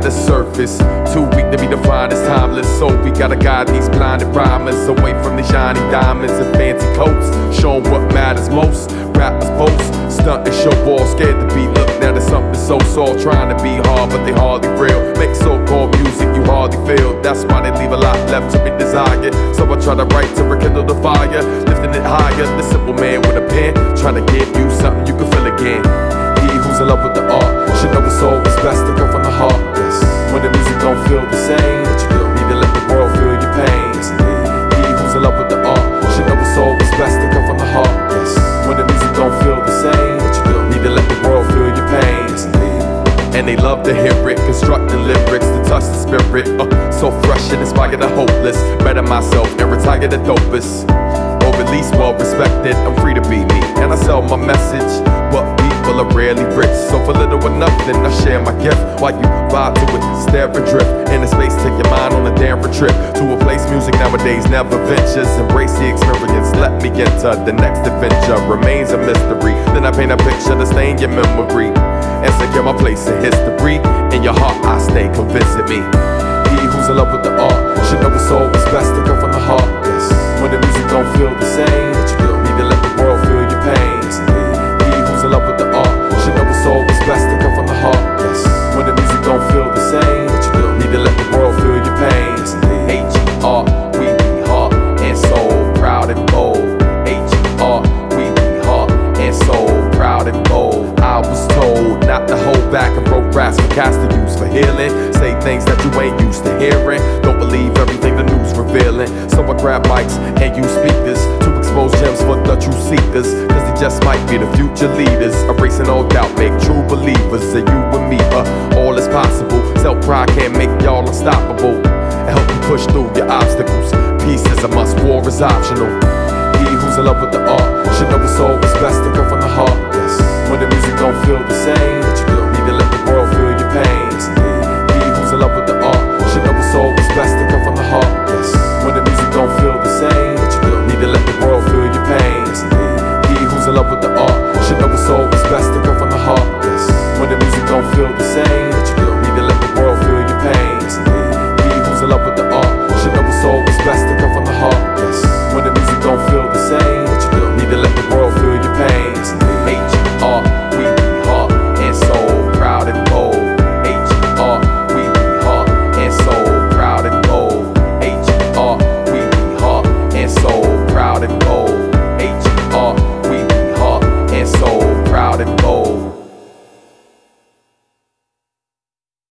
the surface. Too weak to be defined as timeless, so we gotta guide these blinded rhymers away from the shiny diamonds and fancy coats. Show 'em what matters most. Rappers boast, stunt and show ball, scared to be looked at as something so-so. Trying to be hard, but they hardly real. Make so-called music you hardly feel. That's why they leave a lot left to be desired. So I try to write to rekindle the fire, lifting it higher. The simple man with a pen, trying to give you something you can feel again. He who's in love with the art should know it's always best to come from the heart. When the music don't feel the same, need to let the world feel your pain. He who's in love with the art should know it's always best to come from the heart. When the music don't feel the same, need to let the world feel your pain. And they love to hear it, constructing lyrics to touch the spirit. So fresh and inspire the hopeless. Better myself and retire the dopest. Or at least well respected, I'm free to be me, and I sell my message. But people are rarely rich, so for little or nothing I share my gift. While you vibe to it, stare and drift in the space, take your mind on a damn trip to a place music nowadays never ventures. Embrace the experience, let me enter the next adventure. Remains a mystery, then I paint a picture to stay in your memory and secure my place in history. In your heart I stay, convinced of me. He who's in love with the art should know it's always best to come from the heart. When the music don't feel the same, need to let the world feel your pain. He who's in love with the art should know it's always best to come from the heart. When the music don't feel the same, need to let the world feel your pain. H-E-R, we be heart and soul, proud and bold. H-E-R, we be heart and soul, proud and bold. I was told not to hold back and wrote raps for cats to use for healing. Say things that you ain't used to hearing. Don't believe everything the news revealing. So I grab mics and use speakers to expose gems for the true seekers. Cause they just might be the future leaders. Erasing all doubt, make true believers. And you and me, all is possible. Self-pride can't make y'all unstoppable and help you push through your obstacles. Peace is a must, war is optional. He who's in love with the art should know it's always best to come from the heart. When the music don't feel the same, need to let the world feel your pain. He who's in love with the art should know it's always best to come from the heart. When the music don't feel the same, need to let the world feel your pain. He who's in love with the art should know it's always best to come from the heart. When the music don't feel the same,